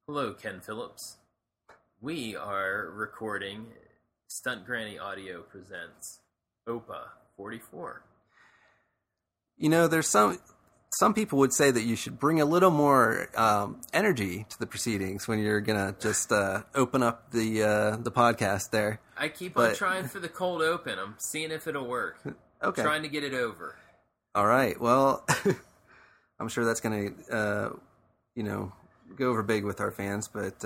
Hello, Ken Phillips. We are recording Stunt Granny Audio presents OPA 44. There's some people would say that you should bring a little more energy to the proceedings when you're gonna just open up the podcast there. I keep on trying for the cold open. I'm seeing if it'll work. Okay. Trying to get it over. All right. Well, I'm sure that's gonna go over big with our fans, but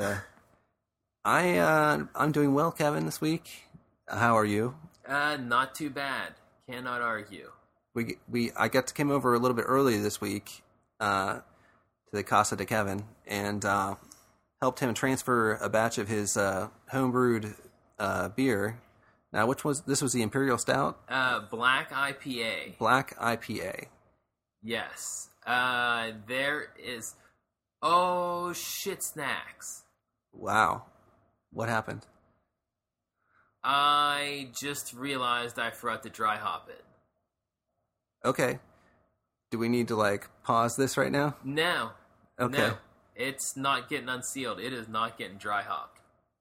I'm doing well, Kevin, this week. How are you? Not too bad. Cannot argue. I got to come over a little bit early this week to the Casa de Kevin and helped him transfer a batch of his homebrewed beer. Now, this was the Imperial Stout? Black IPA. Black IPA. Yes. There is... Oh, shit snacks. Wow. What happened? I just realized I forgot to dry hop it. Okay. Do we need to, pause this right now? No. Okay. No. It's not getting unsealed. It is not getting dry hopped.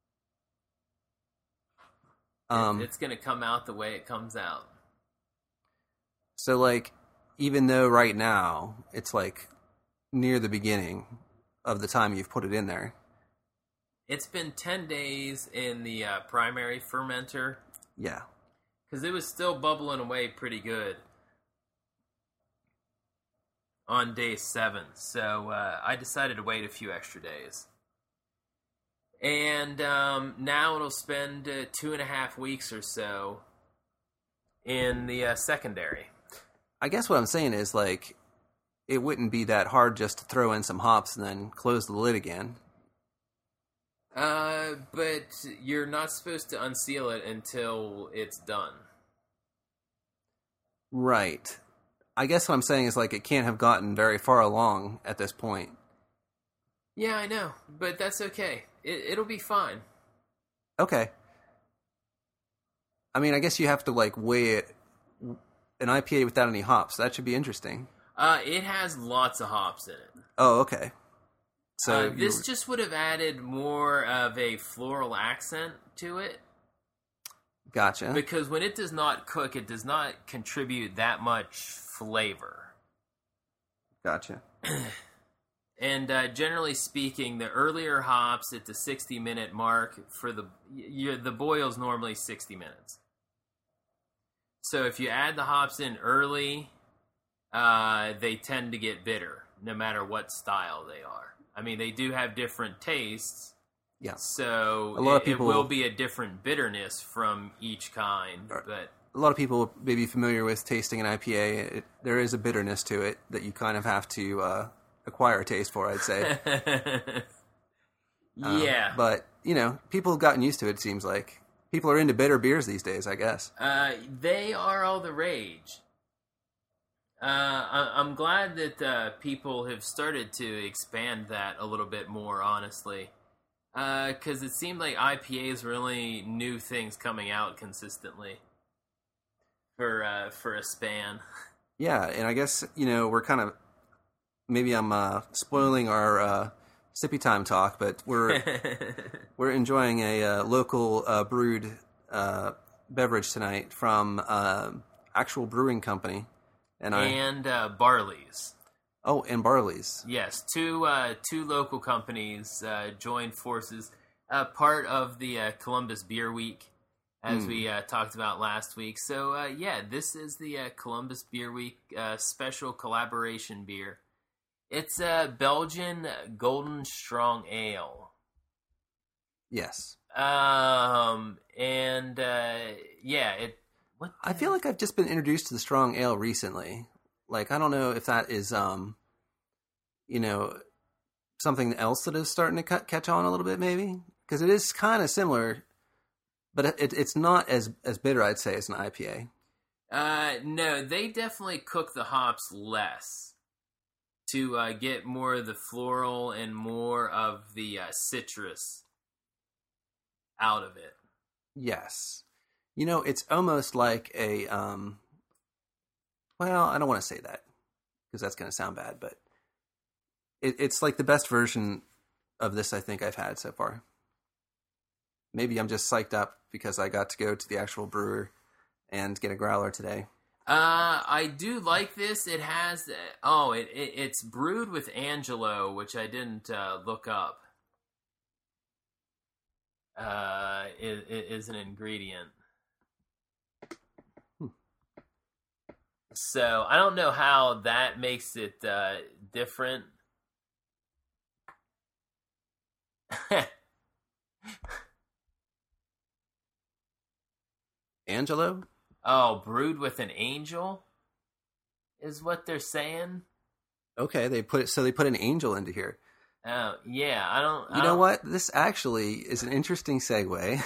It's going to come out the way it comes out. So, even though right now it's, near the beginning of the time you've put it in there. It's been 10 days in the primary fermenter. Yeah. Because it was still bubbling away pretty good on day 7. So I decided to wait a few extra days. And now it'll spend 2.5 weeks or so in the secondary. I guess what I'm saying is, it wouldn't be that hard just to throw in some hops and then close the lid again. But you're not supposed to unseal it until it's done. Right. I guess what I'm saying is, it can't have gotten very far along at this point. Yeah, I know, but that's okay. It'll be fine. Okay. I mean, I guess you have to, weigh it, an IPA without any hops. That should be interesting. It has lots of hops in it. Oh, okay. So this just would have added more of a floral accent to it. Gotcha. Because when it does not cook, it does not contribute that much flavor. Gotcha. And generally speaking, the earlier hops at the 60-minute mark for the boil's normally 60 minutes. So if you add the hops in early, they tend to get bitter, no matter what style they are. I mean, they do have different tastes. Yeah. So it will be a different bitterness from each kind. But a lot of people may be familiar with tasting an IPA. There is a bitterness to it that you kind of have to acquire a taste for, I'd say. Yeah. But, people have gotten used to it, it seems like. People are into bitter beers these days, I guess. They are all the rage. I'm glad that people have started to expand that a little bit more, honestly. Because it seemed like IPAs were really new things coming out consistently for a span. Yeah, and I guess, we're kind of... Maybe I'm spoiling our sippy time talk, but we're enjoying a local brewed beverage tonight from Actual Brewing Company. And Barley's. Oh, and Barley's. Yes, two local companies joined forces. Part of the Columbus Beer Week, as we talked about last week. So, this is the Columbus Beer Week special collaboration beer. It's a Belgian Golden Strong Ale. Yes. I feel like I've just been introduced to the strong ale recently. I don't know if that is, something else that is starting to catch on a little bit, maybe? Because it is kind of similar, but it's not as bitter, I'd say, as an IPA. No, they definitely cook the hops less to get more of the floral and more of the citrus out of it. Yes. It's almost like a, well, I don't want to say that because that's going to sound bad, but it's like the best version of this I think I've had so far. Maybe I'm just psyched up because I got to go to the actual brewer and get a growler today. I do like this. It has it's brewed with Angelo, which I didn't look up. Is an ingredient. So I don't know how that makes it different. Angelo? Oh, brewed with an angel is what they're saying. Okay, they put an angel into here. Oh, yeah, I don't. You know what? This actually is an interesting segue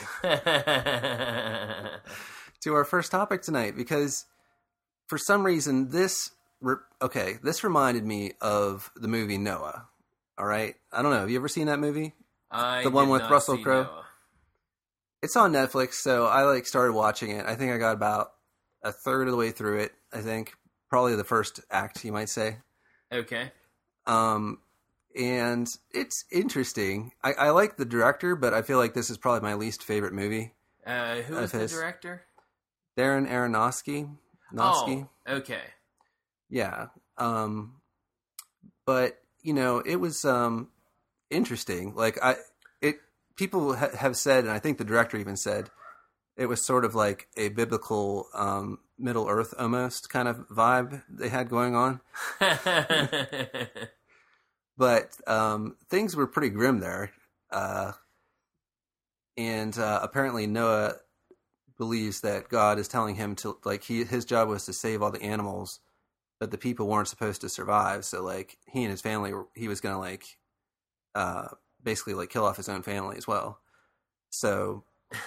to our first topic tonight, because for some reason this reminded me of the movie Noah. All right, I don't know. Have you ever seen that movie? The one with Russell Crowe. Noah. It's on Netflix, so I started watching it. I think I got about a third of the way through it. I think probably the first act, you might say. Okay. And it's interesting. I like the director, but I feel like this is probably my least favorite movie. Who is the director? Darren Aronofsky. Oh, okay. Yeah. But it was interesting. Like people have said, and I think the director even said, it was sort of like a biblical Middle Earth almost kind of vibe they had going on. But things were pretty grim there. And apparently Noah believes that God is telling him to, his job was to save all the animals, but the people weren't supposed to survive. So, he and his family, he was going to, basically, kill off his own family as well. So,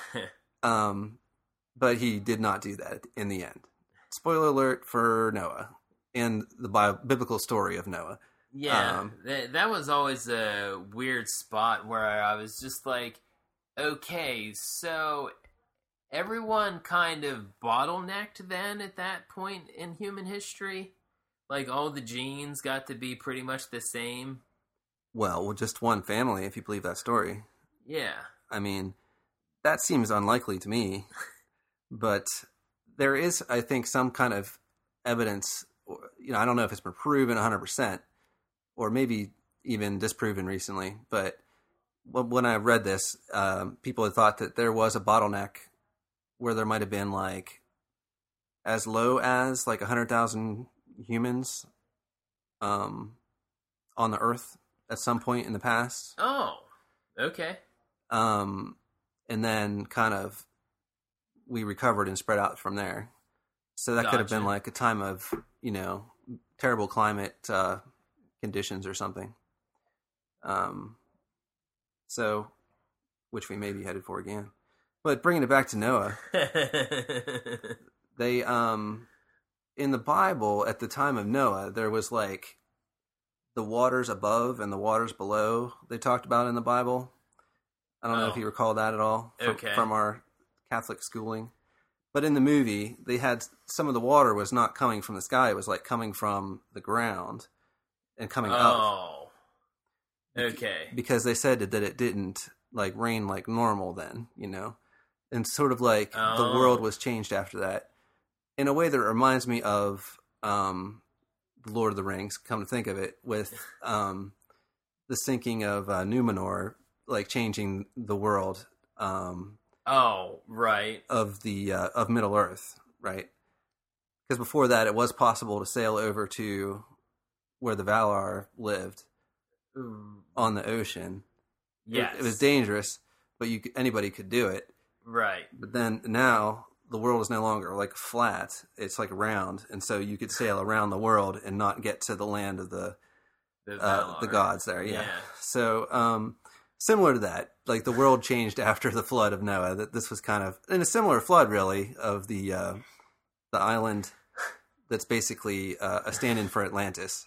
but he did not do that in the end. Spoiler alert for Noah and the biblical story of Noah. Yeah, that was always a weird spot where I was just like, okay, so everyone kind of bottlenecked then at that point in human history? Like, all the genes got to be pretty much the same? Well, just one family, if you believe that story. Yeah. I mean, that seems unlikely to me. But there is, I think, some kind of evidence, I don't know if it's been proven 100%, or maybe even disproven recently, but when I read this, people had thought that there was a bottleneck where there might have been as low as 100,000 humans on the Earth at some point in the past. Oh, okay. And then kind of we recovered and spread out from there. So that could have been a time of, terrible climate conditions or something. So, which we may be headed for again. But bringing it back to Noah, they, in the Bible, at the time of Noah, there was the waters above and the waters below they talked about in the Bible. I don't know if you recall that at all from our Catholic schooling. But in the movie, they had some of the water was not coming from the sky. It was coming from the ground and coming up. Oh, okay. Because they said that it didn't rain like normal then, and sort of the world was changed after that in a way that reminds me of the Lord of the Rings. Come to think of it, with the sinking of Numenor, changing the world. Oh, right. Of the of Middle Earth, right? Because before that, it was possible to sail over to where the Valar lived on the ocean. Yes. It was dangerous, but anybody could do it. Right. But then now the world is no longer flat; it's round, and so you could sail around the world and not get to the land of the gods there. Yeah. So similar to that, the world changed after the flood of Noah. That this was kind of in a similar flood, really, of the island that's basically a stand-in for Atlantis.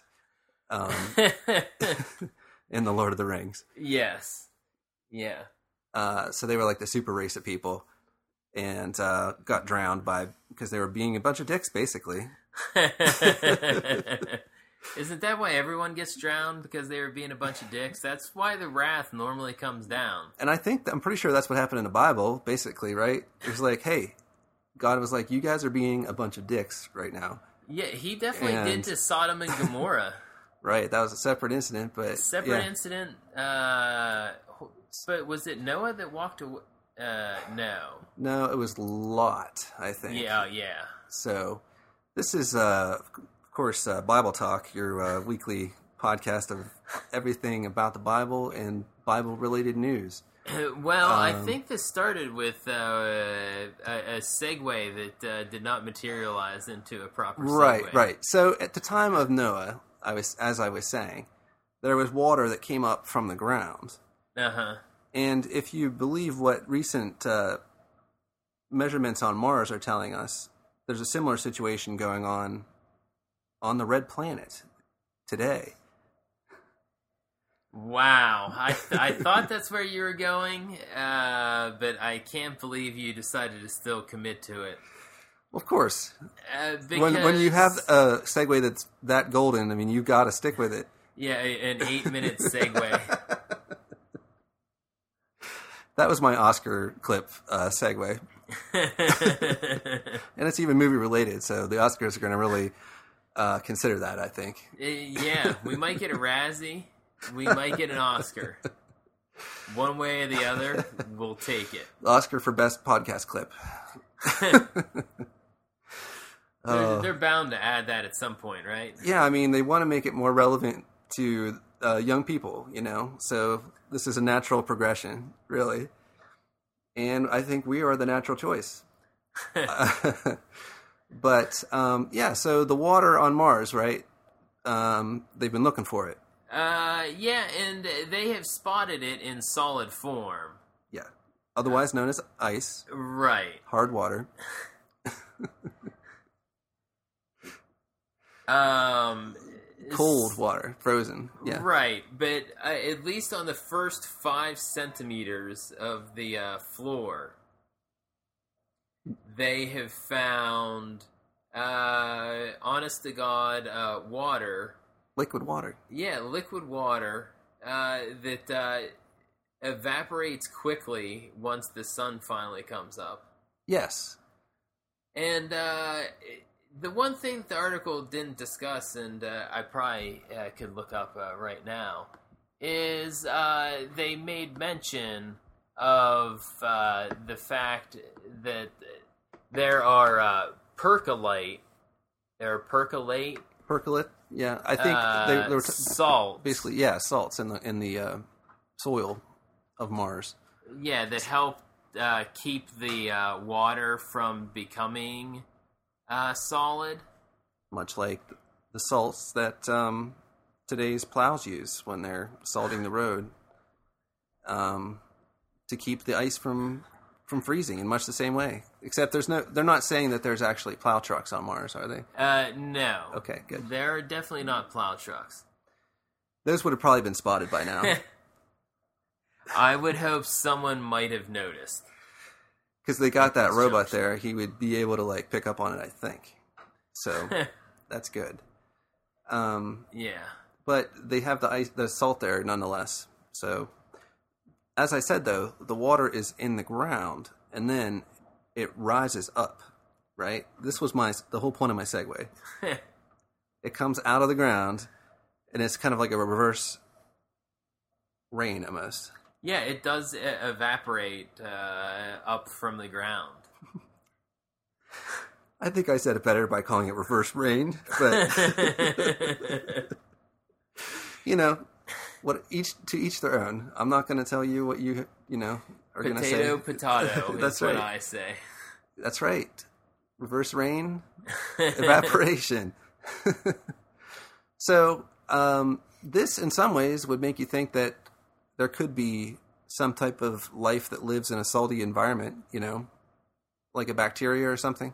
In the Lord of the Rings. Yes. Yeah. So they were the super race of people, and got drowned because they were being a bunch of dicks, basically. Isn't that why everyone gets drowned? Because they were being a bunch of dicks? That's why the wrath normally comes down. And I'm pretty sure that's what happened in the Bible, basically, right? It was like, hey, God was like, you guys are being a bunch of dicks right now. Yeah, he definitely did to Sodom and Gomorrah. Right, that was a separate incident, but... Incident, but was it Noah that walked away? No. No, it was Lot, I think. Yeah. So, this is, of course, Bible Talk, your weekly podcast of everything about the Bible and Bible-related news. Well, I think this started with a segue that did not materialize into a proper segue. Right. So, at the time of Noah, as I was saying, there was water that came up from the ground. Uh-huh. And if you believe what recent measurements on Mars are telling us, there's a similar situation going on the red planet today. Wow. I thought that's where you were going, but I can't believe you decided to still commit to it. Of course. Because... When you have a segue that's that golden, I mean, you've got to stick with it. Yeah, an 8-minute segue. That was my Oscar clip segue. And it's even movie related, so the Oscars are going to really consider that, I think. Yeah, we might get a Razzie. We might get an Oscar. One way or the other, we'll take it. Oscar for best podcast clip. They're bound to add that at some point, right? Yeah, I mean, they want to make it more relevant to young people, so this is a natural progression, really. And I think we are the natural choice. But, so the water on Mars, right? They've been looking for it. Yeah, and they have spotted it in solid form. Yeah. Otherwise known as ice. Right. Hard water. Cold water, frozen. Yeah. Right, but at least on the first 5 centimeters of the floor, they have found, honest to God, water. Liquid water. Yeah, liquid water that evaporates quickly once the sun finally comes up. Yes. And the one thing the article didn't discuss, and I probably could look up right now, is they made mention of the fact that there are percolate, yeah. I think they were salt, basically, yeah, salts in the soil of Mars. Yeah, that help keep the water from becoming solid. Much like the salts that today's plows use when they're salting the road, to keep the ice from freezing in much the same way. Except they're not saying that there's actually plow trucks on Mars, are they? No. Okay, good. There are definitely not plow trucks. Those would have probably been spotted by now. I would hope someone might have noticed. Because they got that robot there, he would be able to pick up on it, I think. So that's good. Yeah. But they have the salt there nonetheless. So, as I said though, the water is in the ground, and then it rises up. Right. This was the whole point of my segue. It comes out of the ground, and it's kind of like a reverse rain almost. Yeah, it does evaporate up from the ground. I think I said it better by calling it reverse rain, but what to each their own. I'm not going to tell you what you are going to say. Potato. That's what right. I say. That's right. Reverse rain, evaporation. So this, in some ways, would make you think that there could be some type of life that lives in a salty environment, like a bacteria or something.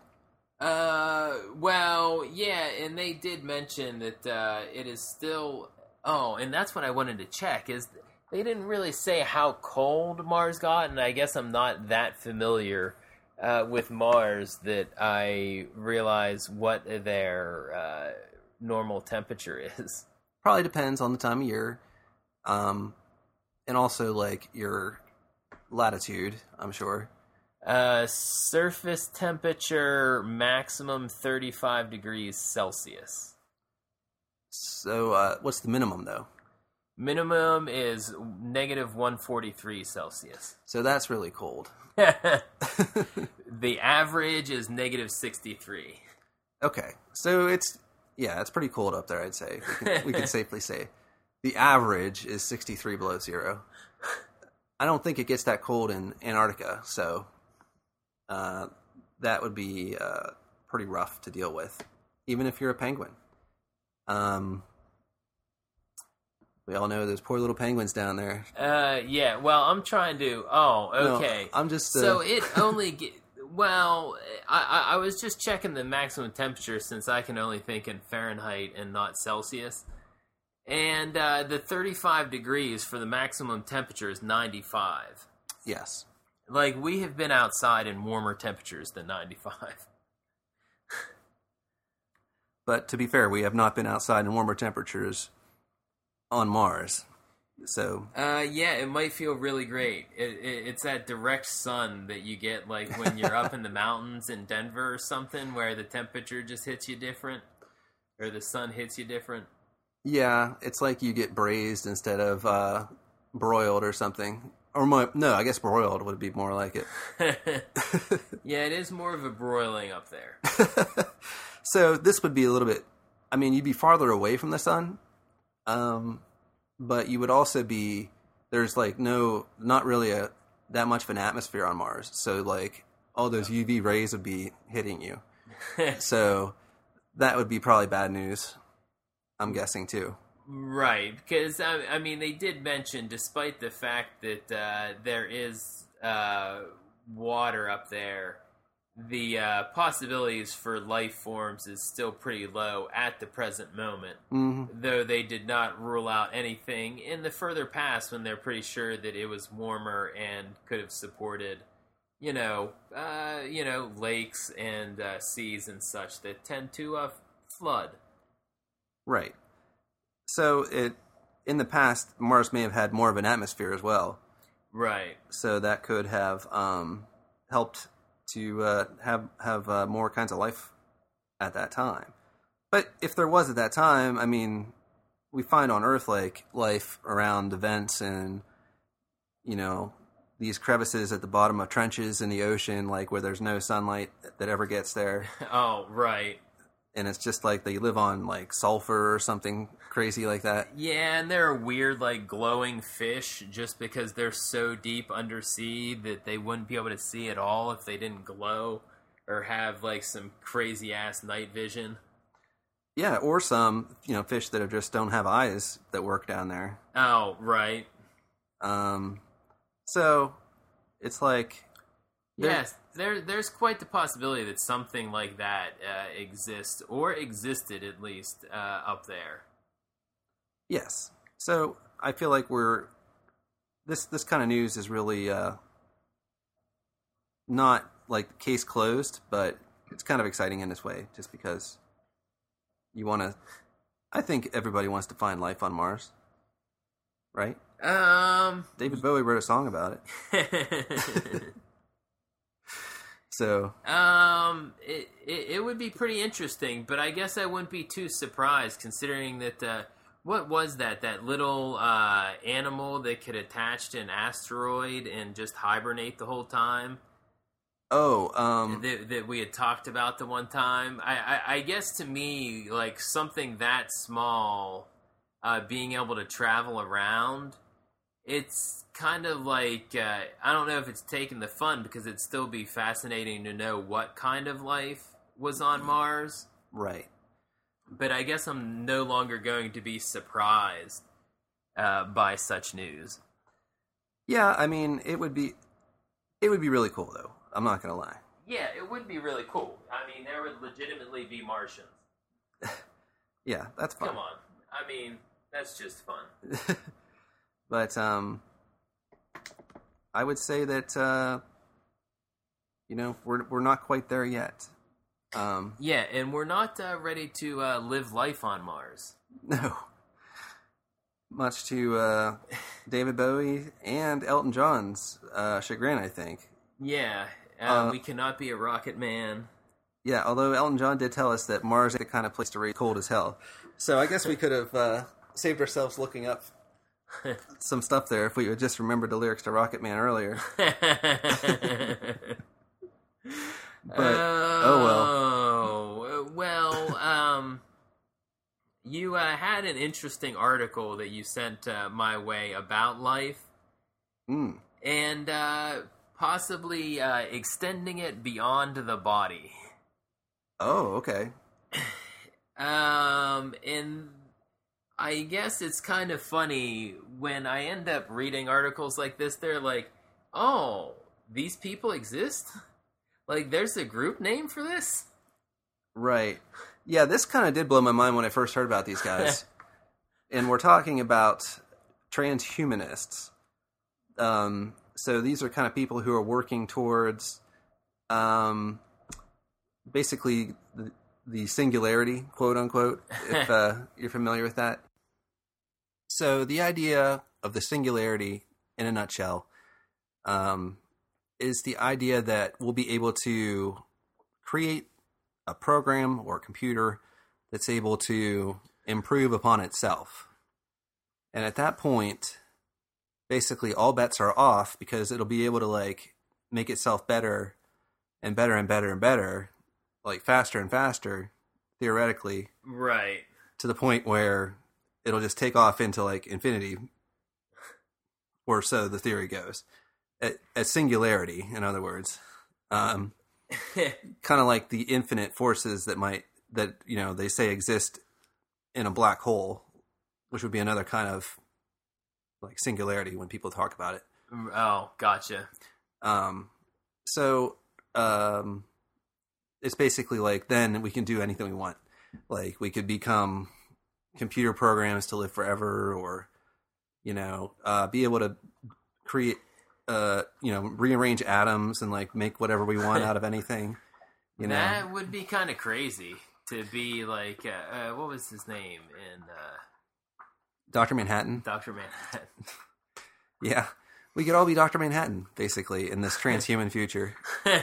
Well, yeah, and they did mention that it is still... Oh, and that's what I wanted to check, is they didn't really say how cold Mars got, and I guess I'm not that familiar with Mars that I realize what their normal temperature is. Probably depends on the time of year, and also like your latitude. I'm sure. Surface temperature maximum 35 degrees Celsius. So, what's the minimum though? Minimum is negative 143 Celsius. So that's really cold. The average is negative 63. Okay, so it's pretty cold up there. I'd say we can safely say the average is 63 below zero. I don't think it gets that cold in Antarctica, so that would be pretty rough to deal with, even if you're a penguin. We all know those poor little penguins down there. Yeah, well, I'm trying to... Oh, okay. No, I'm just... So it only... Well, I was just checking the maximum temperature since I can only think in Fahrenheit and not Celsius. And the 35 degrees for the maximum temperature is 95. Yes. Like, we have been outside in warmer temperatures than 95. But to be fair, we have not been outside in warmer temperatures on Mars. So yeah, it might feel really great. It's that direct sun that you get like when you're up in the mountains in Denver or something, where the temperature just hits you different, or the sun hits you different. Yeah, it's like you get braised instead of broiled or something. Or no, I guess broiled would be more like it. Yeah, it is more of a broiling up there. So this would be a little bit... I mean, you'd be farther away from the sun, but you would also be... There's like not really that much of an atmosphere on Mars. So like all those UV rays would be hitting you. So that would be probably bad news, I'm guessing too. Right, because I mean, they did mention, despite the fact that there is water up there, the possibilities for life forms is still pretty low at the present moment. Mm-hmm. Though they did not rule out anything in the further past when they're pretty sure that it was warmer and could have supported, lakes and seas and such that tend to flood. Right. So in the past, Mars may have had more of an atmosphere as well. Right. So that could have helped to have more kinds of life at that time. But if there was at that time, I mean, we find on Earth like life around the vents and these crevices at the bottom of trenches in the ocean, like where there's no sunlight that ever gets there. Oh, right. And it's just like they live on like sulfur or something crazy like that. Yeah, and there are weird like glowing fish just because they're so deep undersea that they wouldn't be able to see at all if they didn't glow or have like some crazy ass night vision. Yeah, or some, fish that just don't have eyes that work down there. Oh, right. So it's like... Yes, there's quite the possibility that something like that exists, or existed at least, up there. Yes. So I feel like this kind of news is really not like case closed, but it's kind of exciting in this way, just because I think everybody wants to find life on Mars, right? David Bowie wrote a song about it. So it would be pretty interesting, but I guess I wouldn't be too surprised considering that what was that little animal that could attach to an asteroid and just hibernate the whole time? Oh, that we had talked about the one time. I guess to me, like something that small, being able to travel around, it's kind of like, I don't know if it's taking the fun, because it'd still be fascinating to know what kind of life was on Mars. Right. But I guess I'm no longer going to be surprised by such news. Yeah, I mean, it would be really cool, though. I'm not going to lie. Yeah, it would be really cool. I mean, there would legitimately be Martians. Yeah, that's fun. Come on. I mean, that's just fun. But I would say that we're not quite there yet. Yeah, and we're not ready to live life on Mars. No. Much to David Bowie and Elton John's chagrin, I think. Yeah, we cannot be a rocket man. Yeah, although Elton John did tell us that Mars is the kind of place to raise cold as hell. So I guess we could have saved ourselves looking up some stuff there if we would just remembered the lyrics to Rocket Man earlier. But, oh well. You had an interesting article that you sent my way about life. And possibly extending it beyond the body. Oh, okay. And I guess it's kind of funny when I end up reading articles like this. They're like, oh, these people exist? Like, there's a group name for this? Right. Yeah, this kind of did blow my mind when I first heard about these guys. And we're talking about transhumanists. So these are kind of people who are working towards basically the singularity, quote unquote, if you're familiar with that. So the idea of the singularity, in a nutshell, is the idea that we'll be able to create a program or a computer that's able to improve upon itself. And at that point, basically all bets are off because it'll be able to like make itself better and better and better and better, like faster and faster, theoretically. Right. To the point where it'll just take off into like infinity, or so the theory goes. At singularity, in other words. Kind of like the infinite forces that they say exist in a black hole, which would be another kind of like singularity when people talk about it. Oh, gotcha. So it's basically like then we can do anything we want. Like we could become computer programs to live forever, or be able to create rearrange atoms and like make whatever we want out of anything. That would be kind of crazy to be like, what was his name in Dr. Manhattan? Dr. Manhattan. Yeah. We could all be Dr. Manhattan, basically, in this transhuman future.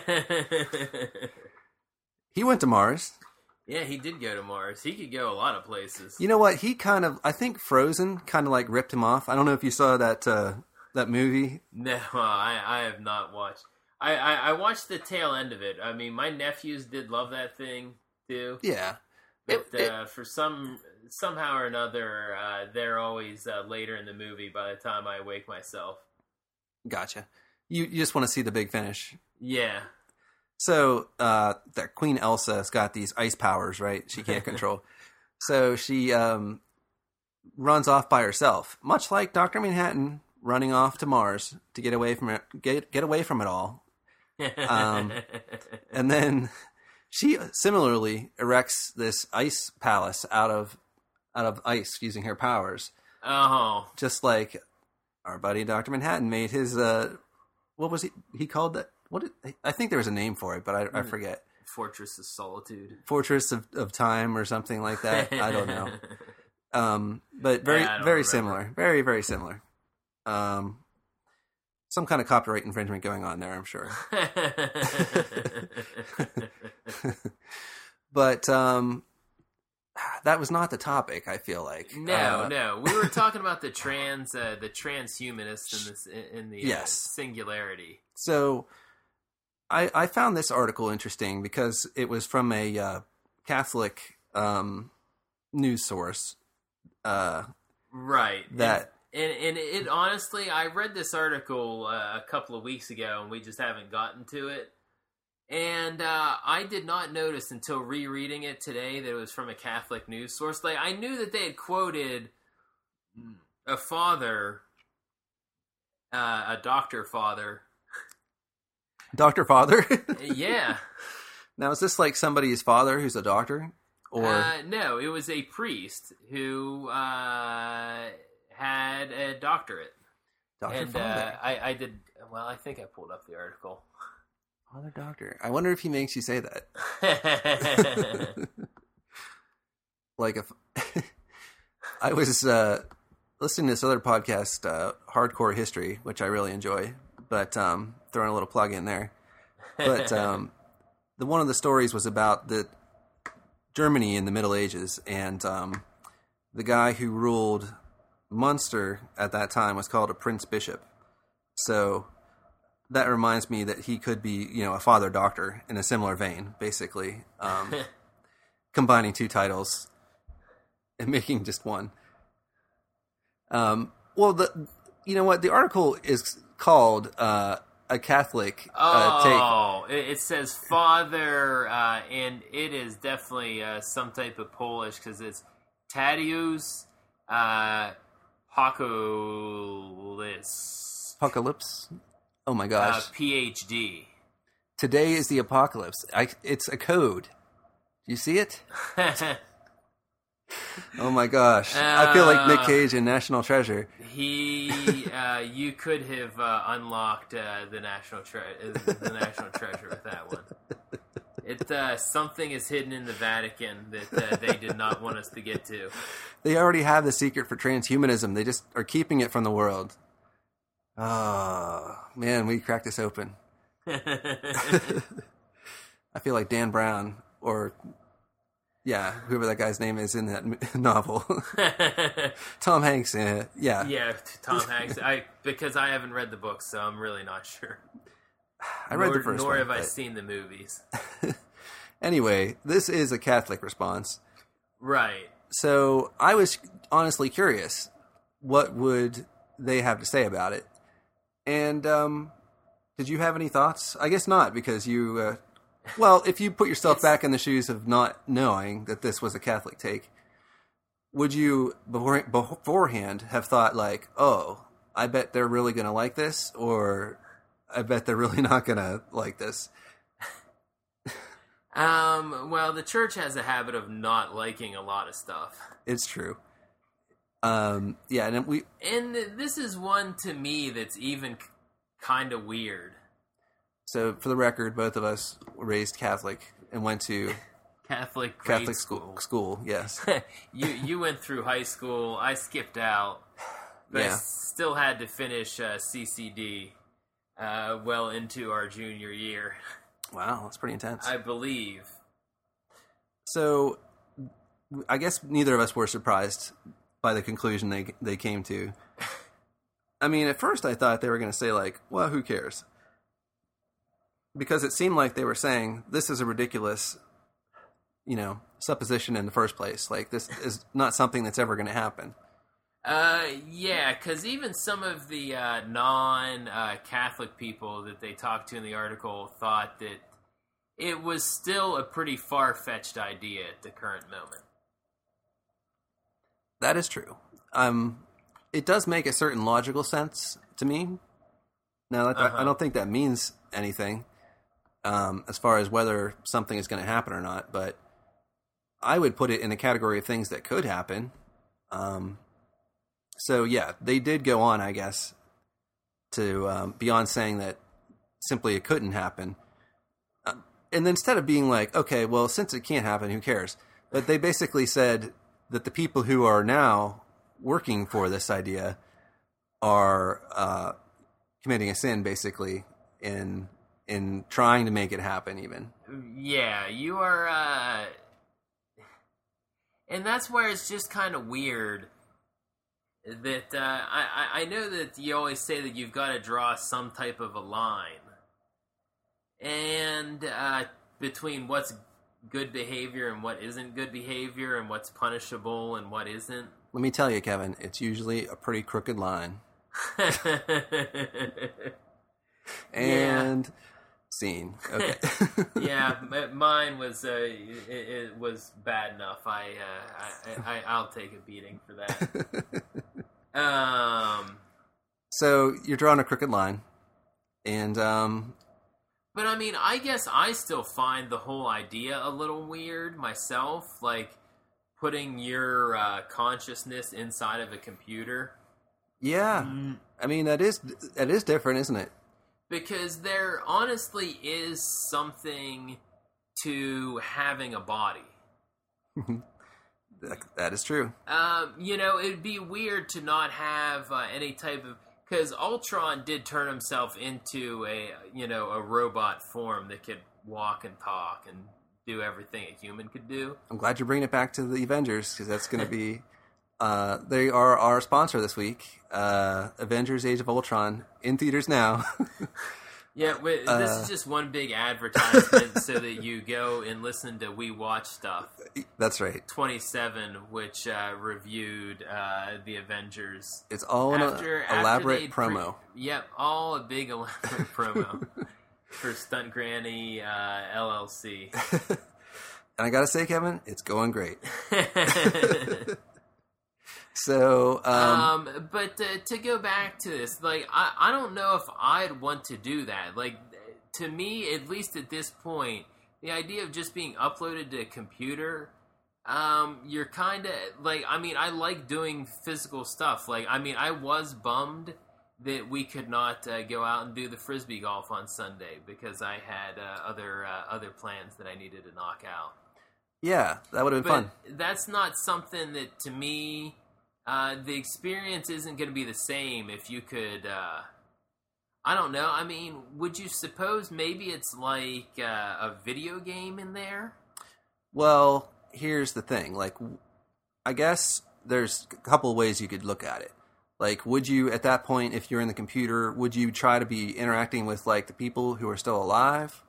He went to Mars. Yeah, he did go to Mars. He could go a lot of places. You know what? He I think Frozen kind of like ripped him off. I don't know if you saw that movie. No, I have not watched. I watched the tail end of it. I mean, my nephews did love that thing too. Yeah, but for somehow or another, they're always later in the movie by the time I wake myself. Gotcha. You just want to see the big finish. Yeah. So that Queen Elsa's got these ice powers, right? She can't control. So she runs off by herself, much like Dr. Manhattan running off to Mars to get away from it, get away from it all. And then she similarly erects this ice palace out of ice using her powers. Oh, just like our buddy Dr. Manhattan made his what was he called that? I think there was a name for it, but I forget. Fortress of Solitude. Fortress of Time or something like that. I don't know. But very similar. Very, very similar. Some kind of copyright infringement going on there, I'm sure. But that was not the topic, I feel like. No. We were talking about the transhumanists in the yes. singularity. So I found this article interesting because it was from a Catholic news source. Right. That and it honestly, I read this article a couple of weeks ago, and we just haven't gotten to it. And I did not notice until rereading it today that it was from a Catholic news source. Like, I knew that they had quoted a father, a doctor father. Doctor father? Yeah. Now, is this like somebody's father who's a doctor? Or no, it was a priest who had a doctorate. Dr. And Father. I did, well, I think I pulled up the article. Father Doctor. I wonder if he makes you say that. Like if I was listening to this other podcast, Hardcore History, which I really enjoy, but throwing a little plug in there. But one of the stories was about Germany in the Middle Ages, and the guy who ruled Munster at that time was called a Prince Bishop. So that reminds me that he could be, a Father Doctor in a similar vein, basically, combining two titles and making just one. You know what? The article is called a Catholic take. Oh, it says Father, and it is definitely some type of Polish because it's Tadeusz Apocalypse. Oh my gosh. PhD. Today is the apocalypse. It's a code. Do you see it? Oh my gosh. I feel like Nick Cage in National Treasure. You could have unlocked the National Treasure with that one. Something is hidden in the Vatican that they did not want us to get to. They already have the secret for transhumanism. They just are keeping it from the world. Oh, man, we cracked this open. I feel like Dan Brown or... yeah, whoever that guy's name is in that novel. Tom Hanks, yeah. Yeah, Tom Hanks. Because I haven't read the book, so I'm really not sure. I read the first one. Nor have I seen the movies. Anyway, this is a Catholic response. Right. So I was honestly curious, what would they have to say about it? And did you have any thoughts? I guess not, because you... well, if you put yourself back in the shoes of not knowing that this was a Catholic take, would you beforehand have thought like, oh, I bet they're really going to like this, or I bet they're really not going to like this? Well, the church has a habit of not liking a lot of stuff. It's true. And this is one to me that's even kind of weird. So, for the record, both of us were raised Catholic and went to Catholic school. Yes. You went through high school. I skipped out, but I still had to finish CCD well into our junior year. Wow, that's pretty intense. I believe. So, I guess neither of us were surprised by the conclusion they came to. I mean, at first I thought they were going to say like, well, who cares? Because it seemed like they were saying, this is a ridiculous, supposition in the first place. Like, this is not something that's ever going to happen. Yeah, because even some of the non-Catholic people that they talked to in the article thought that it was still a pretty far-fetched idea at the current moment. That is true. It does make a certain logical sense to me. Now, I don't think that means anything. As far as whether something is going to happen or not, but I would put it in the category of things that could happen. So yeah, they did go on, I guess, to beyond saying that simply it couldn't happen. And then instead of being like, okay, well, since it can't happen, who cares? But they basically said that the people who are now working for this idea are committing a sin, basically, in trying to make it happen, even. Yeah, you are, and that's where it's just kind of weird that, I know that you always say that you've got to draw some type of a line, and, between what's good behavior and what isn't good behavior, and what's punishable and what isn't. Let me tell you, Kevin, it's usually a pretty crooked line. And... scene. Okay. Yeah, mine was it was bad enough. I'll take a beating for that. So you're drawing a crooked line, and but I mean, I guess I still find the whole idea a little weird myself, like putting your consciousness inside of a computer. Yeah, I mean that is different, isn't it? Because there honestly is something to having a body. That is true. It'd be weird to not have any type of... Because Ultron did turn himself into a robot form that could walk and talk and do everything a human could do. I'm glad you're bringing it back to the Avengers, because that's going to be... they are our sponsor this week. Avengers Age of Ultron, in theaters now. Yeah, this is just one big advertisement so that you go and listen to We Watch Stuff. That's right. 27, which reviewed the Avengers. It's all an elaborate promo. Yep, all a big elaborate promo for Stunt Granny LLC. And I gotta say, Kevin, it's going great. So, but to go back to this, like, I don't know if I'd want to do that. Like, to me, at least at this point, the idea of just being uploaded to a computer, you're kind of, like, I mean, I like doing physical stuff. Like, I mean, I was bummed that we could not go out and do the Frisbee golf on Sunday because I had other plans that I needed to knock out. Yeah, that would have been fun. That's not something that, to me... the experience isn't going to be the same if you could, I don't know, I mean, would you suppose maybe it's like a video game in there? Well, here's the thing, like, I guess there's a couple of ways you could look at it. Like, would you, at that point, if you're in the computer, would you try to be interacting with, like, the people who are still alive?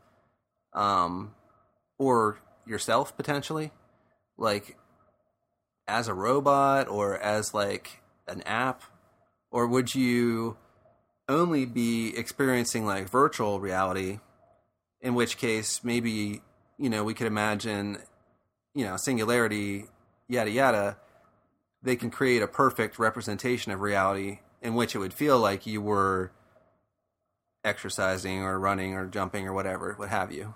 Or yourself, potentially? Like... as a robot or as like an app, or would you only be experiencing like virtual reality, in which case maybe, we could imagine, singularity, yada yada, they can create a perfect representation of reality in which it would feel like you were exercising or running or jumping or whatever, what have you.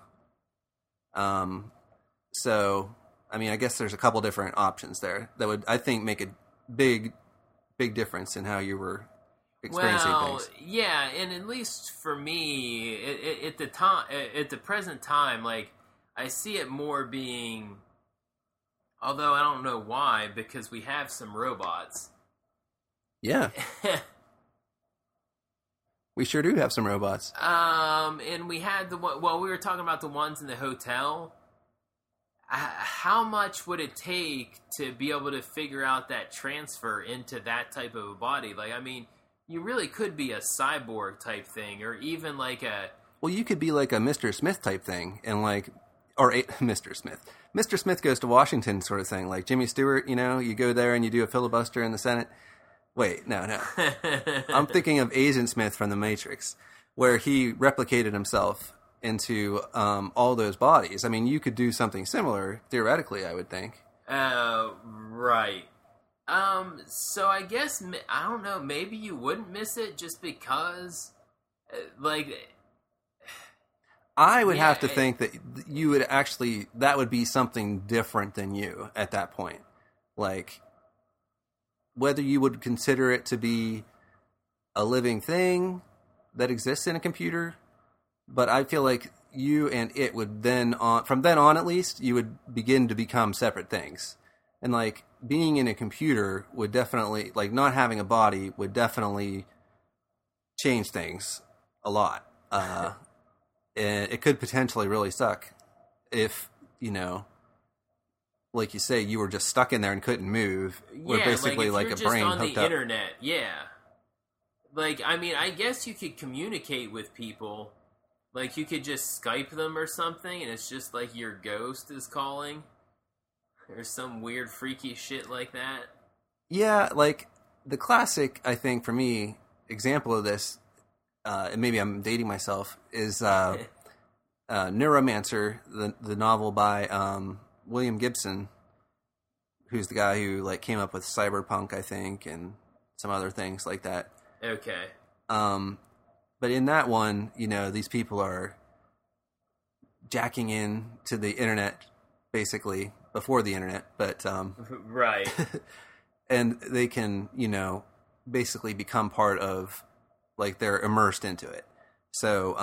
So I mean, I guess there's a couple different options there that would, I think, make a big difference in how you were experiencing things. Yeah, and at least for me, at the present time, like, I see it more being, although I don't know why, because we have some robots. Yeah. We sure do have some robots. And we had we were talking about the ones in the hotel. How much would it take to be able to figure out that transfer into that type of a body? Like, I mean, you really could be a cyborg type thing, or even like a... Well, you could be like a Mr. Smith type thing, and like... Or Mr. Smith. Mr. Smith goes to Washington sort of thing, like Jimmy Stewart, you go there and you do a filibuster in the Senate. Wait, no. I'm thinking of Agent Smith from The Matrix, where he replicated himself into all those bodies. I mean, you could do something similar, theoretically, I would think. Right. So I guess, I don't know, maybe you wouldn't miss it just because, like... I would have to think that you would actually, that would be something different than you at that point. Like, whether you would consider it to be a living thing that exists in a computer, but I feel like you and it would then, from then on at least, you would begin to become separate things. And like, being in a computer would definitely, like not having a body would definitely change things a lot. And it could potentially really suck if, like you say, you were just stuck in there and couldn't move. Or basically like a brain hooked up. On the internet, yeah. Like, I mean, I guess you could communicate with people. Like, you could just Skype them or something, and it's just like your ghost is calling. Or some weird, freaky shit like that. Yeah, like, the classic, I think, for me, example of this, and maybe I'm dating myself, is Neuromancer, the novel by William Gibson, who's the guy who like came up with cyberpunk, I think, and some other things like that. Okay. But in that one, these people are jacking in to the internet, basically, before the internet, but... right. And they can, basically become part of, like, they're immersed into it. So,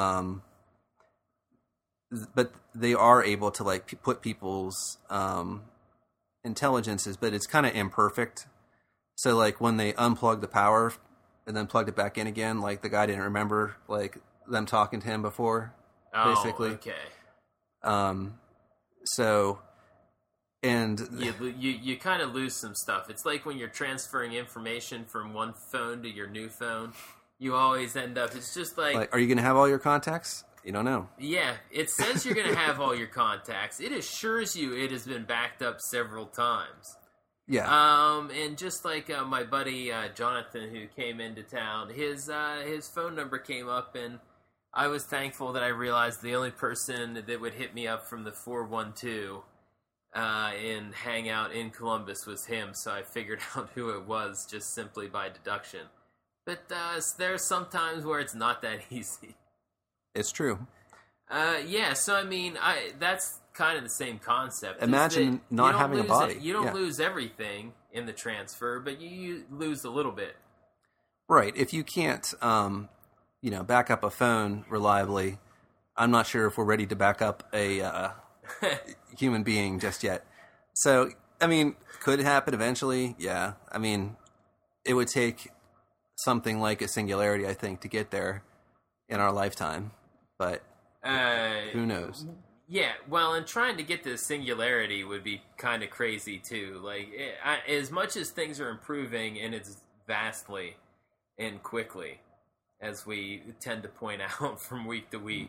but they are able to like put people's intelligences, but it's kind of imperfect. So like when they unplug the power and then plugged it back in again, like the guy didn't remember like them talking to him before, basically. Okay. So, and you kind of lose some stuff. It's like when you're transferring information from one phone to your new phone. You always end up. It's just like are you going to have all your contacts? You don't know. Yeah, it says you're going to have all your contacts. It assures you it has been backed up several times. Yeah. And just like my buddy Jonathan, who came into town, his phone number came up, and I was thankful that I realized the only person that would hit me up from the 412 and hang out in Columbus was him. So I figured out who it was just simply by deduction. But there's some times where it's not that easy. It's true. Yeah, so I mean, that's kind of the same concept. Imagine not having a body. You don't lose everything in the transfer, but you lose a little bit. Right. If you can't, back up a phone reliably, I'm not sure if we're ready to back up a human being just yet. So, I mean, could it happen eventually? Yeah. I mean, it would take something like a singularity, I think, to get there in our lifetime. But who knows? Yeah, well, and trying to get to singularity would be kind of crazy, too. Like, as much as things are improving, and it's vastly and quickly, as we tend to point out from week to week.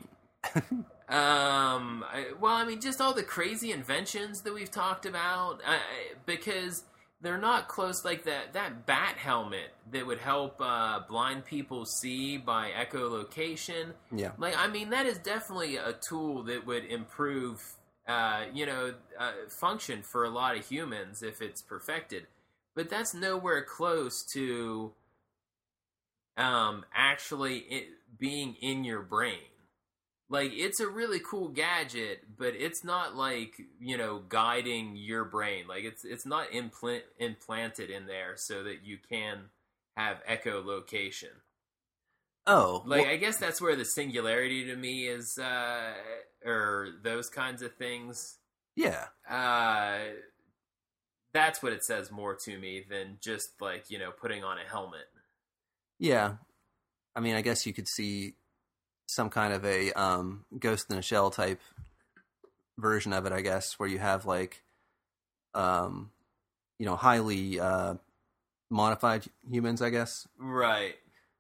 Just all the crazy inventions that we've talked about, because they're not close, like that bat helmet that would help blind people see by echolocation. Yeah. Like, I mean, that is definitely a tool that would improve, function for a lot of humans if it's perfected. But that's nowhere close to actually being in your brain. Like, it's a really cool gadget, but it's not like, guiding your brain. Like, it's not implanted in there so that you can have echolocation. Oh. Like, I guess that's where the singularity to me is, or those kinds of things. Yeah. That's what it says more to me than just, like, putting on a helmet. Yeah. I mean, I guess you could see some kind of a Ghost in a Shell type version of it, I guess, where you have like, highly modified humans, I guess. Right.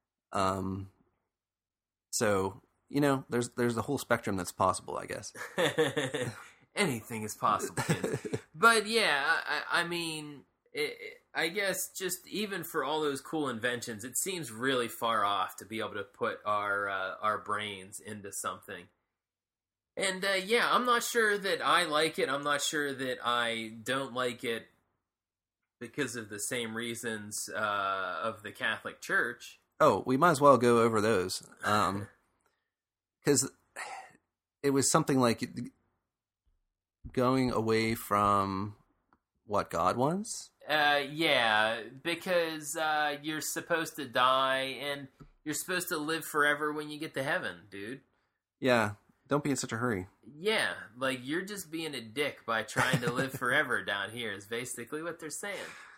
So, there's the whole spectrum that's possible, I guess. Anything is possible, kids. But yeah, I mean, I guess just even for all those cool inventions, it seems really far off to be able to put our brains into something. And I'm not sure that I like it. I'm not sure that I don't like it because of the same reasons of the Catholic Church. Oh, we might as well go over those. Because it was something like going away from what God wants. Yeah, because you're supposed to die and you're supposed to live forever when you get to heaven, dude. Yeah, don't be in such a hurry. Yeah, like you're just being a dick by trying to live forever down here is basically what they're saying.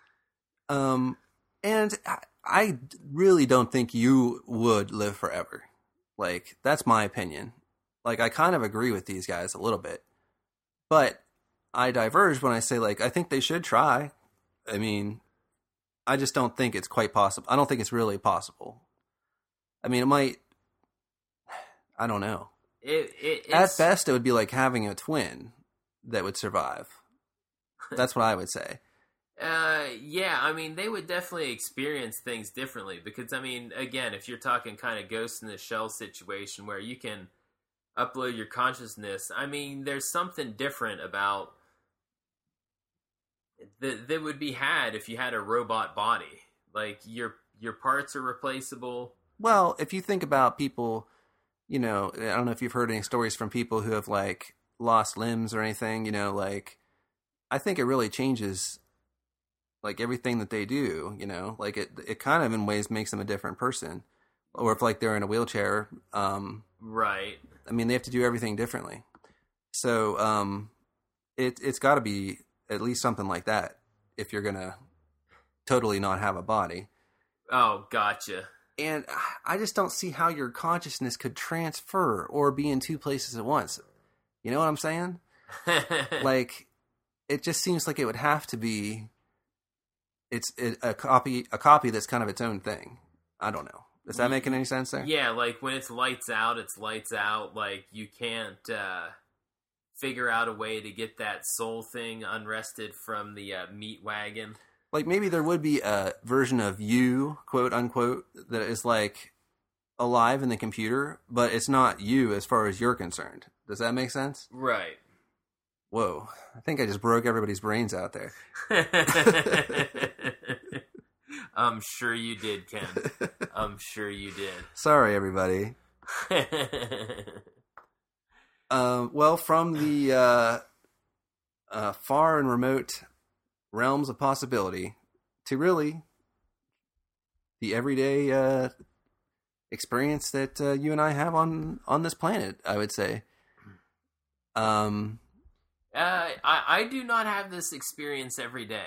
And I really don't think you would live forever. Like, that's my opinion. Like, I kind of agree with these guys a little bit. But I diverge when I say, like, I think they should try. I mean, I just don't think it's quite possible. I don't think it's really possible. I mean, it might... I don't know. At best, it would be like having a twin that would survive. That's what I would say. Yeah, I mean, they would definitely experience things differently because, I mean, again, if you're talking kind of Ghost in the Shell situation where you can upload your consciousness, I mean, there's something different about that would be had if you had a robot body. Like, your parts are replaceable. Well, if you think about people, I don't know if you've heard any stories from people who have, like, lost limbs or anything, like, I think it really changes... like everything that they do, like it kind of in ways makes them a different person. or if like they're in a wheelchair. Right. I mean, they have to do everything differently. So it's got to be at least something like that if you're gonna totally not have a body. Oh, gotcha. And I just don't see how your consciousness could transfer or be in two places at once. You know what I'm saying? Like, it just seems like it would have to be. It's a copy that's kind of its own thing. I don't know. Is that making any sense there? Yeah, like when it's lights out. Like you can't figure out a way to get that soul thing unrested from the meat wagon. Like maybe there would be a version of you, quote unquote, that is like alive in the computer, but it's not you as far as you're concerned. Does that make sense? Right. Whoa. I think I just broke everybody's brains out there. I'm sure you did, Ken. I'm sure you did. Sorry, everybody. Well, from the far and remote realms of possibility to really the everyday experience that you and I have on this planet, I would say. I do not have this experience every day.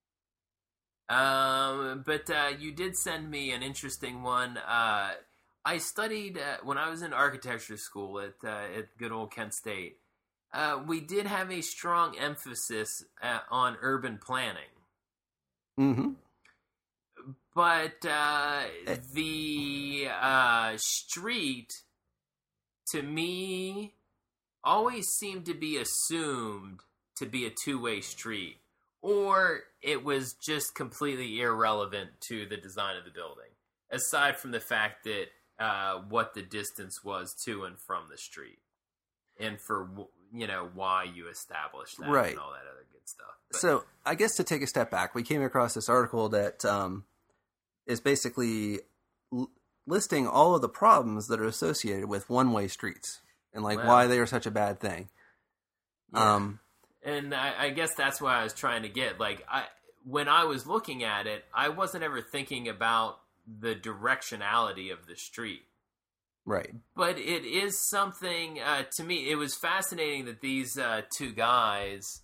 But you did send me an interesting one. I studied when I was in architecture school at good old Kent State. We did have a strong emphasis on urban planning. Mm-hmm. But the street, to me, always seemed to be assumed to be a two-way street. Or it was just completely irrelevant to the design of the building, aside from the fact that what the distance was to and from the street, and for why you established that, right, and all that other good stuff. But, so I guess to take a step back, we came across this article that is basically listing all of the problems that are associated with one-way streets and why they are such a bad thing. Yeah. And I guess that's what I was trying to get. When I was looking at it, I wasn't ever thinking about the directionality of the street. Right. But it is something, to me, it was fascinating that these two guys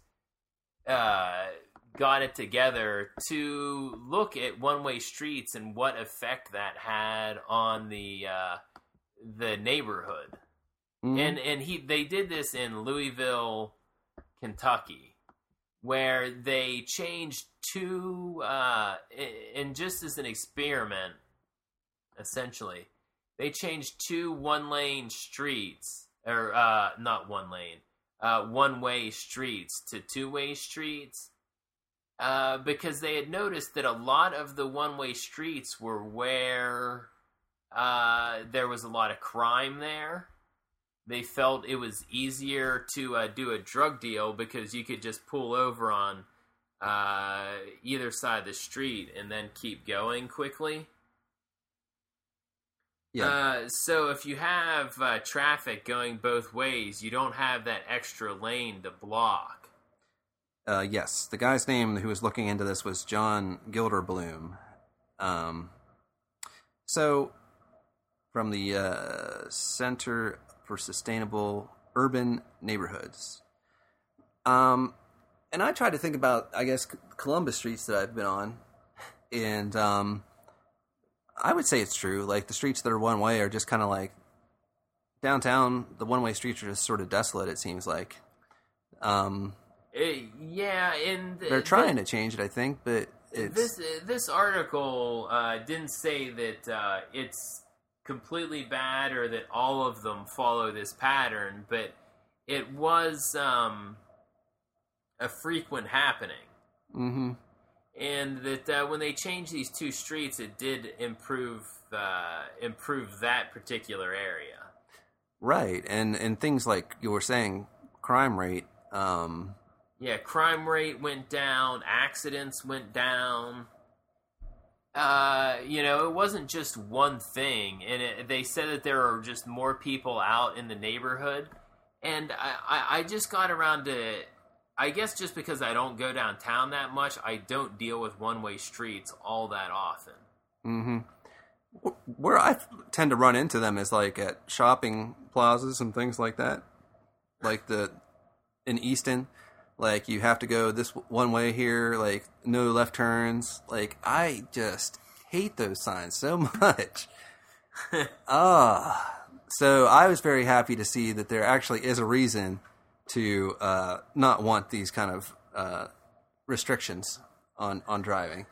got it together to look at one-way streets and what effect that had on the neighborhood. Mm-hmm. And they did this in Louisville, Kentucky, where they changed two, and just as an experiment, essentially, they changed two one-lane streets, or not one lane, one-way streets to two-way streets, because they had noticed that a lot of the one-way streets were where there was a lot of crime there. They felt it was easier to do a drug deal because you could just pull over on either side of the street and then keep going quickly. Yeah. So if you have traffic going both ways, you don't have that extra lane to block. Yes. The guy's name who was looking into this was John Gilderbloom. So from the Center for Sustainable Urban Neighborhoods. And I tried to think about, I guess, Columbus streets that I've been on. And I would say it's true. Like, the streets that are one way are just kind of like downtown. The one way streets are just sort of desolate, it seems like. Yeah, and they're trying to change it, I think, but it's... This article didn't say that it's completely bad or that all of them follow this pattern, but it was a frequent happening. Mm-hmm. And that when they changed these two streets, it did improve that particular area. Right, and things like you were saying, crime rate. Yeah, crime rate went down, accidents went down. It wasn't just one thing, and they said that there are just more people out in the neighborhood, and I just got around to, I guess just because I don't go downtown that much, I don't deal with one-way streets all that often. Mm-hmm. Where I tend to run into them is like at shopping plazas and things like that. Like in Easton, like you have to go this one way here, like no left turns. Like I just hate those signs so much. So I was very happy to see that there actually is a reason to not want these kind of restrictions on driving.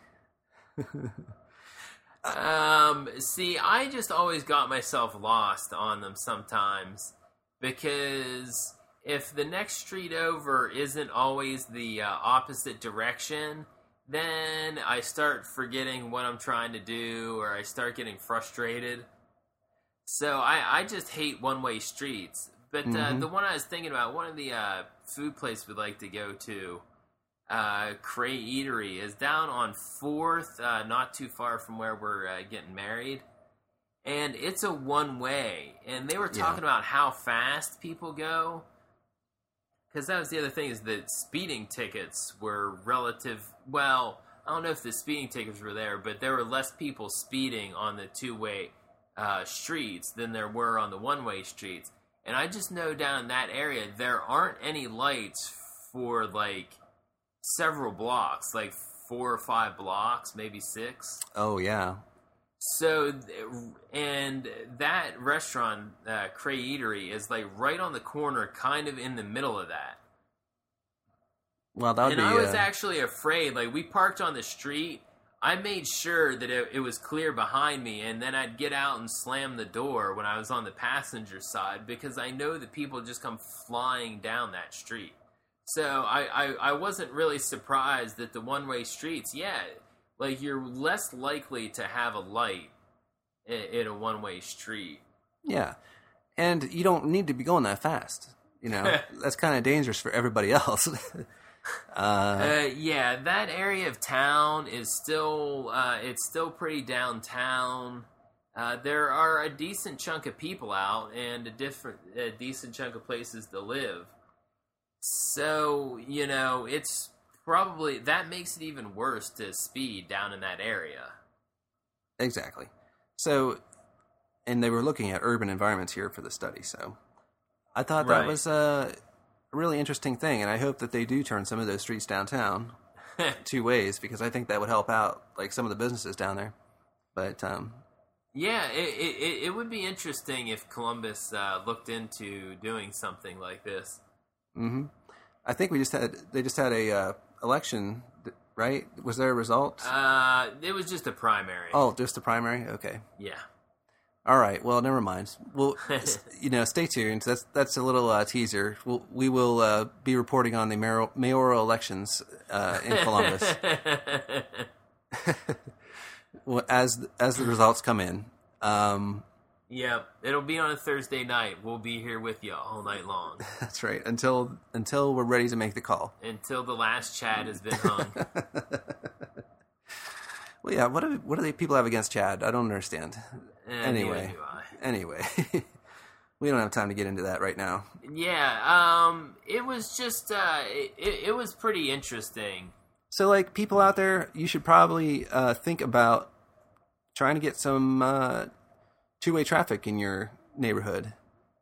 See, I just always got myself lost on them sometimes because if the next street over isn't always the opposite direction, then I start forgetting what I'm trying to do, or I start getting frustrated. So I just hate one-way streets. But the one I was thinking about, one of the food places we'd like to go to, Cray Eatery, is down on 4th, not too far from where we're getting married. And it's a one-way. And they were talking about how fast people go. Because that was the other thing, is that speeding tickets were well, I don't know if the speeding tickets were there, but there were less people speeding on the two-way streets than there were on the one-way streets. And I just know down in that area, there aren't any lights for, like, several blocks, like 4 or 5 blocks, maybe 6. Oh, yeah. So, and that restaurant, Cray Eatery, is, like, right on the corner, kind of in the middle of that. Well, that would be... And I was actually afraid, like, we parked on the street. I made sure that it was clear behind me, and then I'd get out and slam the door when I was on the passenger side, because I know that people just come flying down that street. So I wasn't really surprised that the one-way streets, like, you're less likely to have a light in a one-way street. Yeah, and you don't need to be going that fast. You know, that's kind of dangerous for everybody else. Yeah, that area of town is still it's still pretty downtown. There are a decent chunk of people out and a decent chunk of places to live. So, you know, it's probably, that makes it even worse to speed down in that area. Exactly. So, and they were looking at urban environments here for the study, so I thought that was a really interesting thing, and I hope that they do turn some of those streets downtown 2 ways, because I think that would help out, like, some of the businesses down there. But, yeah, it would be interesting if Columbus looked into doing something like this. Mm-hmm. I think they just had a election, right? Was there a result? It was just a primary. Oh, just a primary? Okay. Yeah. All right. Well, never mind. Well, you know, stay tuned. That's a little teaser. We will be reporting on the mayoral elections in Columbus well, as the results come in. Yeah, it'll be on a Thursday night. We'll be here with you all night long. That's right. Until we're ready to make the call. Until the last Chad has been hung. Well, yeah. What do they people have against Chad? I don't understand. Anyway, we don't have time to get into that right now. Yeah. It was just it was pretty interesting. So, like, people out there, you should probably think about trying to get some two-way traffic in your neighborhood.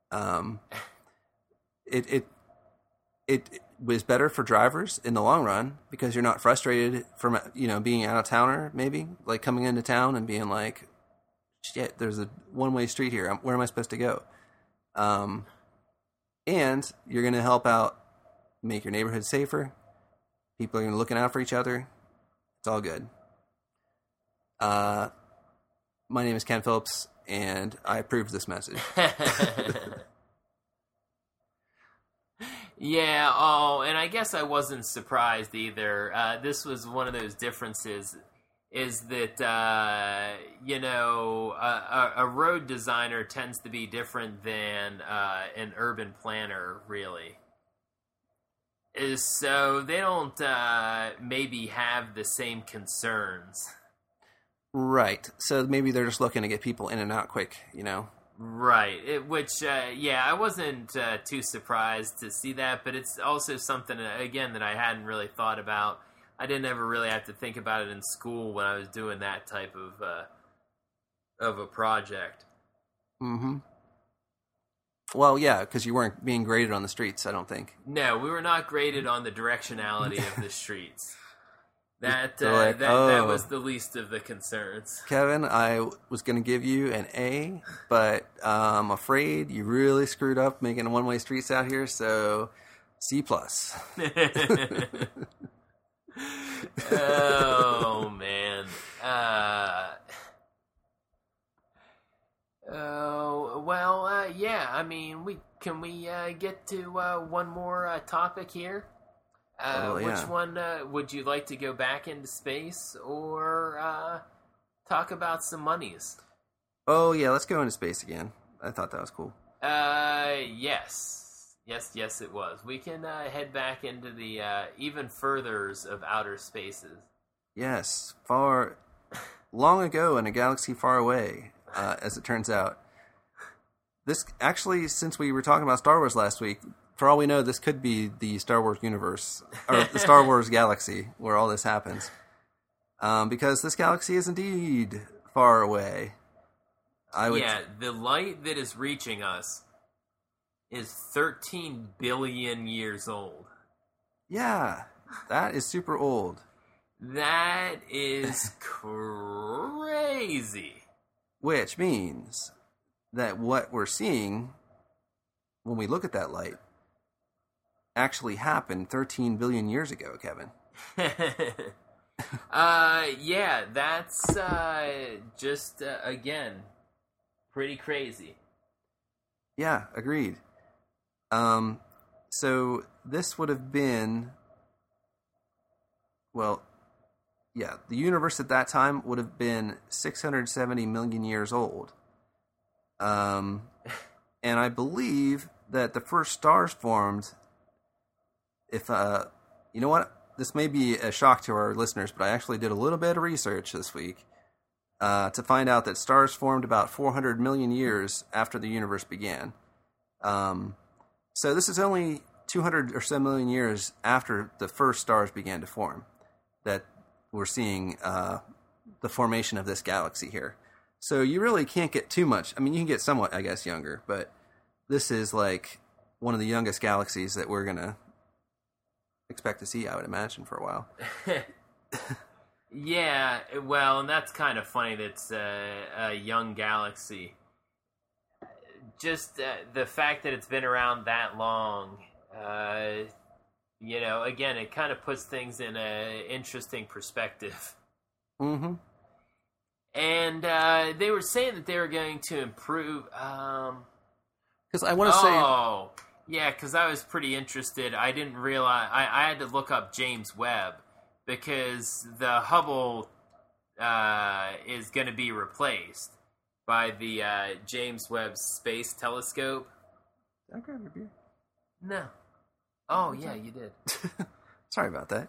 It was better for drivers in the long run, because you're not frustrated from, you know, being out of towner, maybe, like coming into town and being like, shit, there's a one-way street here. Where am I supposed to go? And you're going to help out make your neighborhood safer. People are going to be looking out for each other. It's all good. My name is Ken Phillips, and I approve this message. Yeah, and I guess I wasn't surprised either. This was one of those differences, is that, you know, a road designer tends to be different than an urban planner, really. So they don't maybe have the same concerns. Right. So maybe they're just looking to get people in and out quick, you know? Right. Yeah, I wasn't too surprised to see that, but it's also something, again, that I hadn't really thought about. I didn't ever really have to think about it in school when I was doing that type of a project. Mm-hmm. Well, yeah, because you weren't being graded on the streets, I don't think. No, we were not graded on the directionality of the streets. That was the least of the concerns. Kevin, I was going to give you an A, but I'm afraid you really screwed up making one-way streets out here, so C+. Oh, man. Yeah, I mean, can we get to one more topic here? Yeah. Which one would you like to go back into space or talk about some monies? Oh, yeah, let's go into space again. I thought that was cool. Yes, it was. We can head back into the even furthers of outer spaces. Yes, far, long ago in a galaxy far away, as it turns out. This, actually, since we were talking about Star Wars last week, for all we know, this could be the Star Wars universe, or the Star Wars galaxy, where all this happens. Because this galaxy is indeed far away. The light that is reaching us is 13 billion years old. Yeah, that is super old. That is crazy. Which means that what we're seeing when we look at that light actually happened 13 billion years ago, Kevin. Yeah, that's just, again, pretty crazy. Yeah, agreed. So this would have been, well, yeah, the universe at that time would have been 670 million years old. And I believe that the first stars formed, if, you know what? This may be a shock to our listeners, but I actually did a little bit of research this week to find out that stars formed about 400 million years after the universe began. So this is only 200 or so million years after the first stars began to form that we're seeing the formation of this galaxy here. So you really can't get too much. I mean, you can get somewhat, I guess, younger, but this is like one of the youngest galaxies that we're going to expect to see, I would imagine, for a while. Yeah, well, and that's kind of funny that it's a young galaxy. Just the fact that it's been around that long, again, it kind of puts things in an interesting perspective. Mm-hmm. And they were saying that they were going to improve. Because I want to say. Oh, yeah, because I was pretty interested. I didn't realize. I had to look up James Webb because the Hubble is going to be replaced by the James Webb Space Telescope. Did I grab your beer? No. Oh, yeah, you did. Sorry about that.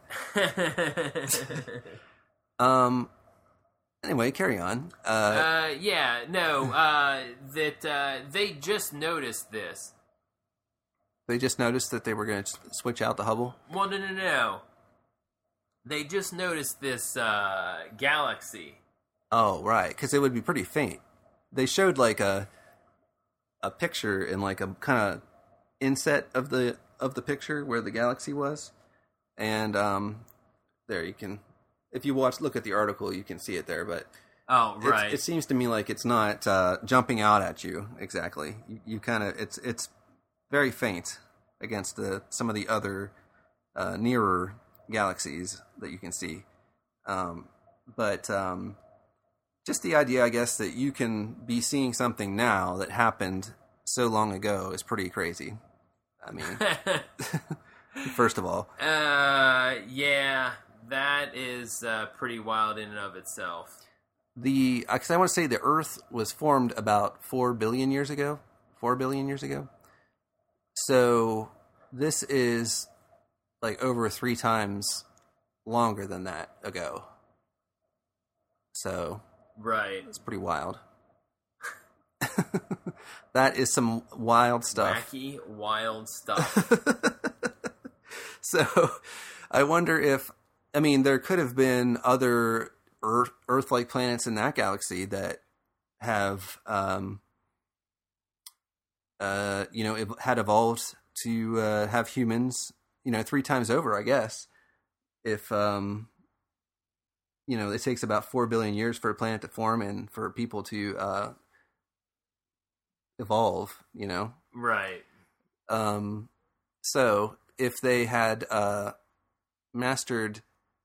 Anyway, carry on. That they just noticed this. They just noticed that they were going to switch out the Hubble? Well, no. They just noticed this galaxy. Oh, right, because it would be pretty faint. They showed like a picture in like a kind of inset of the picture where the galaxy was, and there you can. If you look at the article, you can see it there, but right. It seems to me like it's not jumping out at you exactly. You kind of it's very faint against some of the other nearer galaxies that you can see, but just the idea, I guess, that you can be seeing something now that happened so long ago is pretty crazy. I mean, first of all, yeah. That is pretty wild in and of itself. Because I want to say the Earth was formed about 4 billion years ago. 4 billion years ago. So this is like over 3 times longer than that ago. So right, it's pretty wild. That is some wild stuff. Wacky, wild stuff. So I wonder if. I mean, there could have been other Earth-like planets in that galaxy that have, had evolved to have humans, 3 times over, I guess. If, it takes about 4 billion years for a planet to form and for people to evolve, Right. So if they had mastered,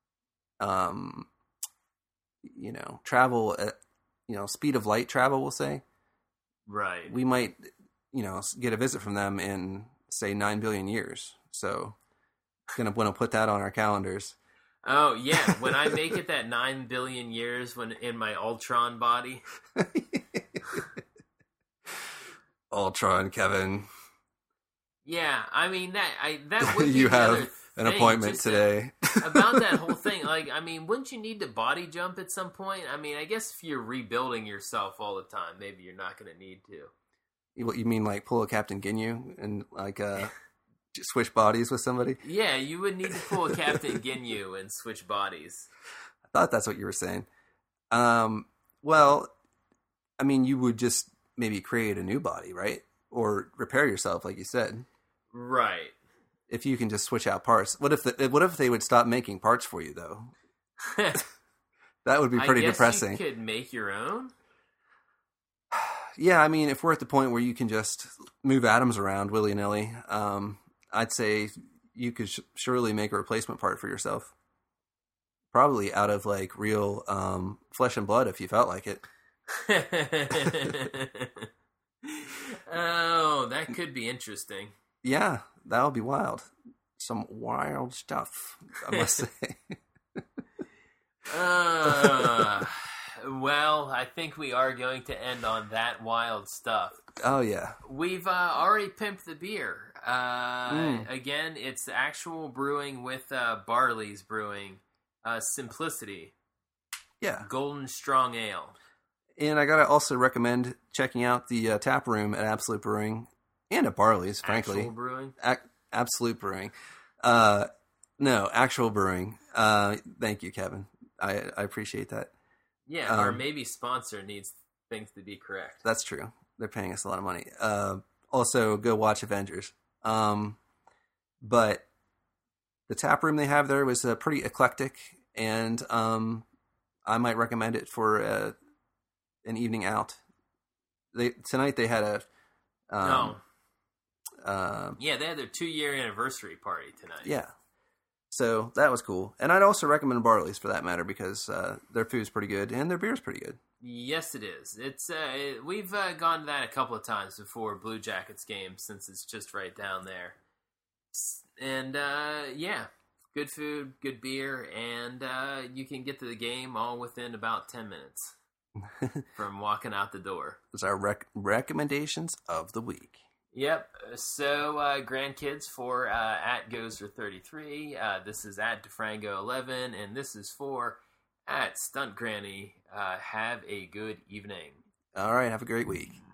travel at, speed of light travel, we'll say, right, we might, get a visit from them in, say, 9 billion years. So gonna want to put that on our calendars. Oh yeah, when I make it that 9 billion years when in my Ultron body. Ultron, Kevin. Yeah, I mean that would be you have an thing, appointment today. About that whole thing. Like, I mean, wouldn't you need to body jump at some point? I mean, I guess if you're rebuilding yourself all the time, maybe you're not going to need to. What you mean, like pull a Captain Ginyu and like switch bodies with somebody? Yeah, you would need to pull a Captain Ginyu and switch bodies. I thought that's what you were saying. Well, I mean, you would just maybe create a new body, right? Or repair yourself, like you said. Right. If you can just switch out parts. What if they would stop making parts for you, though? That would be pretty depressing. You could make your own? Yeah, I mean, if we're at the point where you can just move atoms around willy-nilly, I'd say you could surely make a replacement part for yourself. Probably out of, like, real flesh and blood if you felt like it. Oh, that could be interesting. Yeah, that would be wild. Some wild stuff, I must say. Well, I think we are going to end on that wild stuff. Oh, yeah. We've already pimped the beer. Again, it's Actual Brewing with Barley's Brewing. Simplicity. Yeah. Golden Strong Ale. And I got to also recommend checking out the tap room at Absolute Brewing and at Barley's, frankly. Actual Brewing? Absolute Brewing. No, Actual Brewing. Thank you, Kevin. I appreciate that. Yeah, our maybe sponsor needs things to be correct. That's true. They're paying us a lot of money. Also, go watch Avengers. But the tap room they have there was pretty eclectic, and I might recommend it for an evening out. Tonight they had a yeah, they had their 2-year anniversary party tonight. Yeah, so that was cool. And I'd also recommend Barley's for that matter because their food's pretty good and their beer's pretty good. Yes, it is. It's we've gone to that a couple of times before Blue Jackets games since it's just right down there. And yeah, good food, good beer, and you can get to the game all within about 10 minutes from walking out the door. Those are recommendations of the week. Yep. So grandkids for at Gozer33. This is at DeFrango11, and this is for at Stunt Granny. Have a good evening. All right. Have a great week.